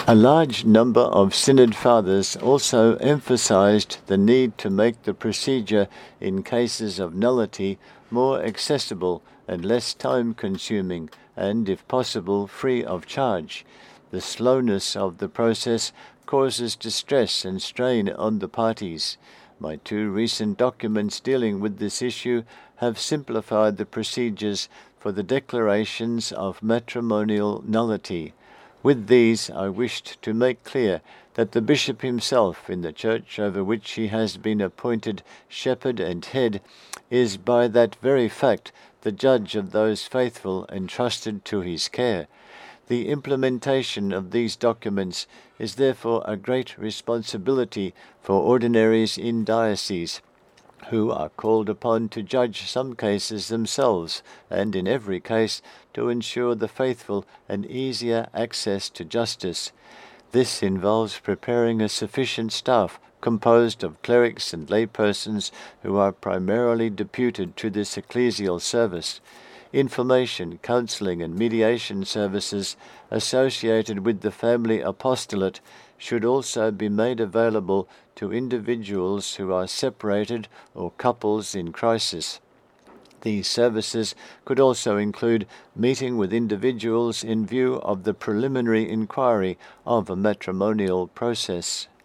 A large number of Synod Fathers also emphasized the need to make the procedure in cases of nullity more accessible and less time-consuming and, if possible, free of charge. The slowness of the process causes distress and strain on the parties. My 2 recent documents dealing with this issue have simplified the procedures for the declarations of matrimonial nullity. With these, I wished to make clear that the bishop himself in the church over which he has been appointed shepherd and head is by that very fact the judge of those faithful entrusted to his care. The implementation of these documents is therefore a great responsibility for ordinaries in dioceses, who are called upon to judge some cases themselves, and in every case to ensure the faithful and easier access to justice. This involves preparing a sufficient staff composed of clerics and laypersons who are primarily deputed to this ecclesial service. Information, counselling and mediation services associated with the family apostolate should also be made available to individuals who are separated or couples in crisis. These services could also include meeting with individuals in view of the preliminary inquiry of a matrimonial process.